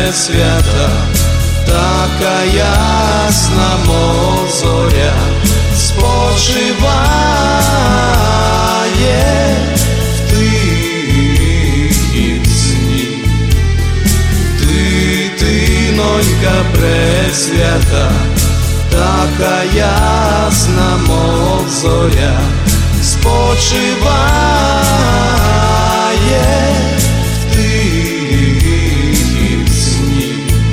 пресвята, така ясна, мов зоря, спочиває в тихім сні. Дитинонька пресвята, така ясна, мов зоря, спочиває в тихім сні.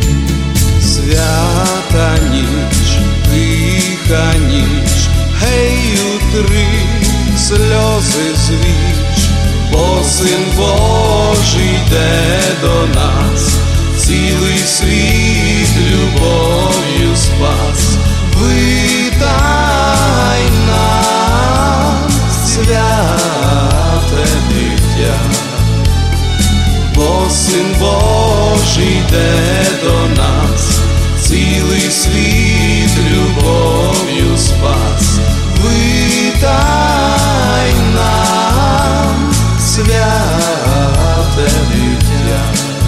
Свята ніч, тиха ніч, гей, утри сльози звіч, бо Син Божий йде до нас, цілий світ любов'ю спас. Витай нам, святе дитя, бо Син Божий йде до нас, цілий світ любов'ю спас. Витай нам, святе дитя.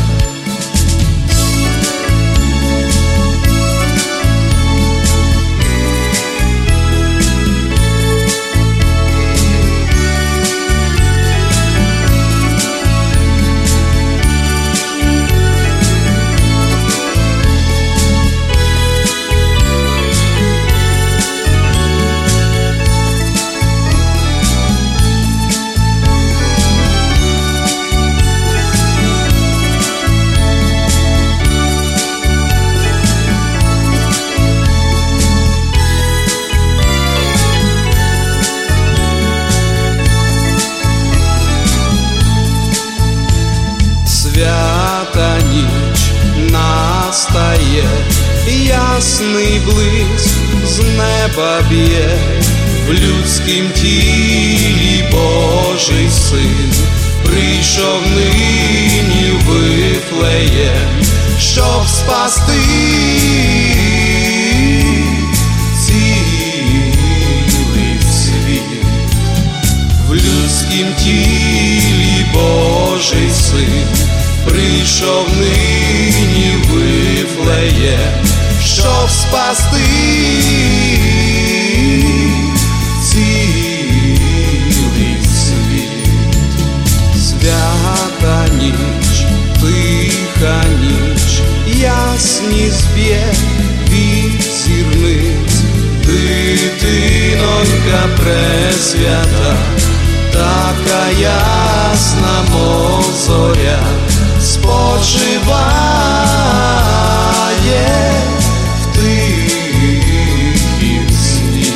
Свята ніч настає, ясний блиск з неба б'є, в людськім тілі Божий Син прийшов нині в Вифлеєм, щоб спасти цілий світ. В людськім тілі Божий Син прийшов нині в Вифлеєм, щоб спасти цілий світ. Свята ніч, тиха ніч, ясні зб'є від зірниць. Дитинонька пресвята, така ясна, мов зоря, спочиває в тихім сні.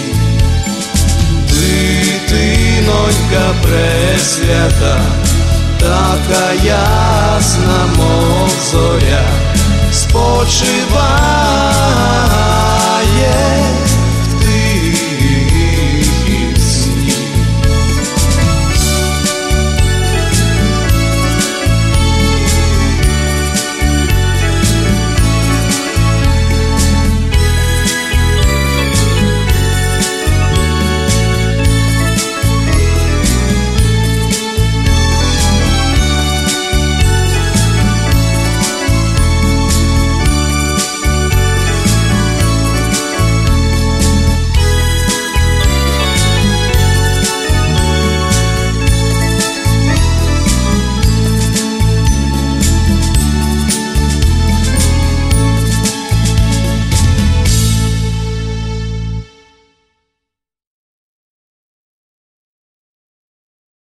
Дитинонька пресвята, така ясна, мов зоря, спочиває